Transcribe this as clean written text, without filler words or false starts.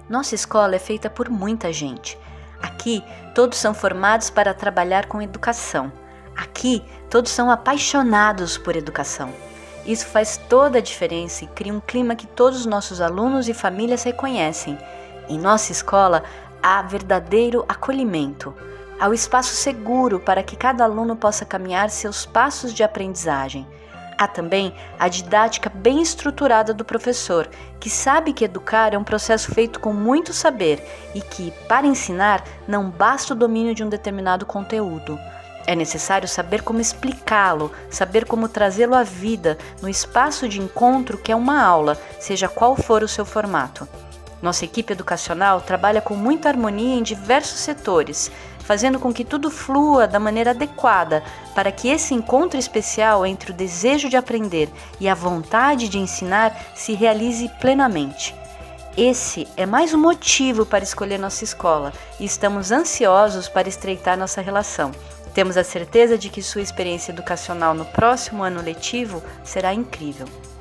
Nossa escola é feita por muita gente. Aqui, todos são formados para trabalhar com educação. Aqui, todos são apaixonados por educação. Isso faz toda a diferença e cria um clima que todos os nossos alunos e famílias reconhecem. Em nossa escola, há verdadeiro acolhimento. Há o espaço seguro para que cada aluno possa caminhar seus passos de aprendizagem. Há também a didática bem estruturada do professor, que sabe que educar é um processo feito com muito saber e que, para ensinar, não basta o domínio de um determinado conteúdo. É necessário saber como explicá-lo, saber como trazê-lo à vida no espaço de encontro que é uma aula, seja qual for o seu formato. Nossa equipe educacional trabalha com muita harmonia em diversos setores, fazendo com que tudo flua da maneira adequada para que esse encontro especial entre o desejo de aprender e a vontade de ensinar se realize plenamente. Esse é mais um motivo para escolher nossa escola e estamos ansiosos para estreitar nossa relação. Temos a certeza de que sua experiência educacional no próximo ano letivo será incrível.